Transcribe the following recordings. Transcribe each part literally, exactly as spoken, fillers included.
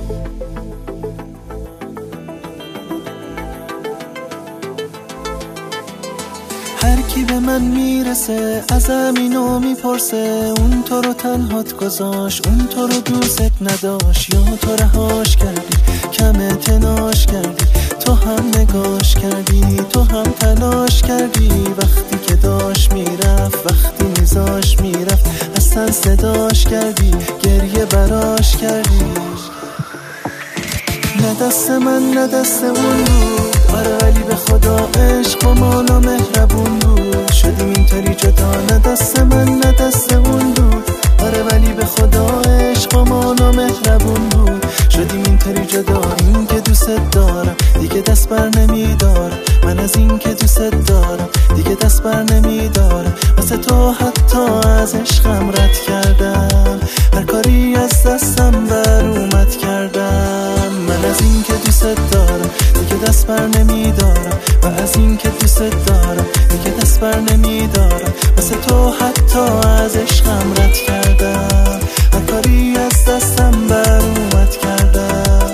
هر کی به من میرسه ازم اینو میپرسه، اون تو رو تنهات گذاشت، اون تو رو دوست نداشت، یا تو رهاش کردی کم اعتناش کردی، تو هم نگاش کردی، تو هم تلاش کردی، وقتی که داشت میرفت، وقتی میذاش میرفت، اصلا صداش کردی، گریه براش کردی. نه دست من نه دست اون بود، آره ولی به خدا عشق با مالا مهربون بود، شدیم اینطوری جدا. نه دست من نه دست اون بود، آره ولی به خدا عشق با مالا مهربون بود، شدیم اینطوری جدا. این که دوست دارم دیگه دست بر نمیدارم، من از این که دوست دارم دیگه دست بر نمیدارم، واسه تو حتی از عشقم رد کردم، هر کاری از دستم بر اومد کردم. من از این که دوست دارم دیگه دست بر نمیدارم، و از این که دوست دارم دیگه دست بر نمیدارم، واسه تو حتی از عشقم رد کردم، هر کاری از دستم بر اومد کردم.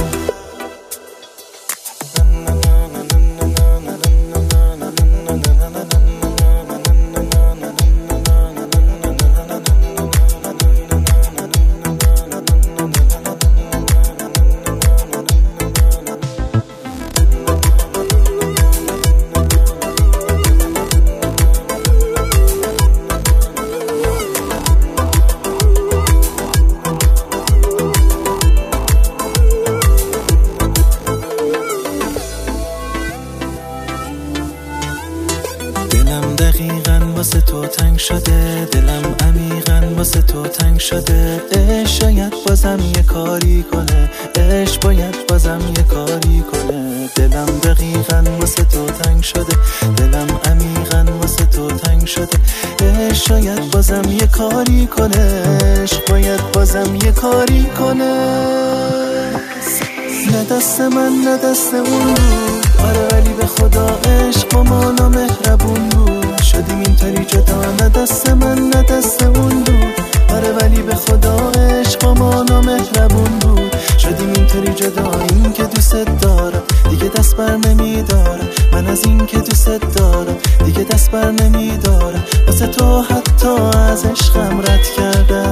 دلم دقیقاً واسه تو تنگ شده، دلم عمیقاً واسه تو تنگ شده، عشق شاید بازم یه کاری کنه، عشق باید بازم یه کاری کنه. دلم دقیقاً واسه تو تنگ شده، دلم عمیقاً واسه تو تنگ شده، عشق شاید بازم یه کاری کنه، عشق باید بازم یه کاری کنه. نه دست من نه دست اون بود، آره ولی به خدا عشق با مالا مهربون بود، شدیم اینطوری جدا. نه دست من نه دست اون بود، آره ولی به خدا عشق با مالا مهربون بود، شدیم اینطوری جدا. این که دوست دارم دیگه دست بر نمیدارم، من از این که دوست دارم دیگه دست بر نمیدارم، واسه تو حتی از عشقم رد کردم.